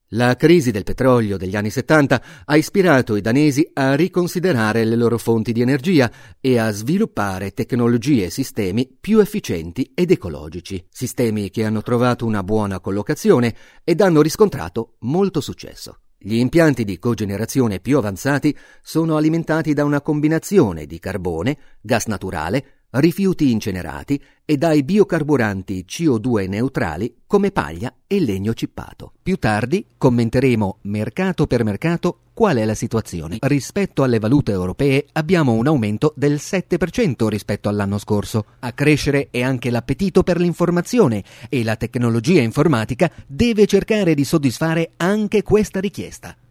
La crisi del petrolio degli anni 70 ha ispirato i danesi a riconsiderare le loro fonti di energia e a sviluppare tecnologie e sistemi più efficienti ed ecologici, sistemi che hanno trovato una buona collocazione ed hanno riscontrato molto successo. Gli impianti di cogenerazione più avanzati sono alimentati da una combinazione di carbone, gas naturale, rifiuti incenerati e dai biocarburanti CO2 neutrali come paglia e legno cippato. Più tardi commenteremo mercato per mercato qual è la situazione. Rispetto alle valute europee abbiamo un aumento del 7% rispetto all'anno scorso. A crescere è anche l'appetito per l'informazione e la tecnologia informatica deve cercare di soddisfare anche questa richiesta.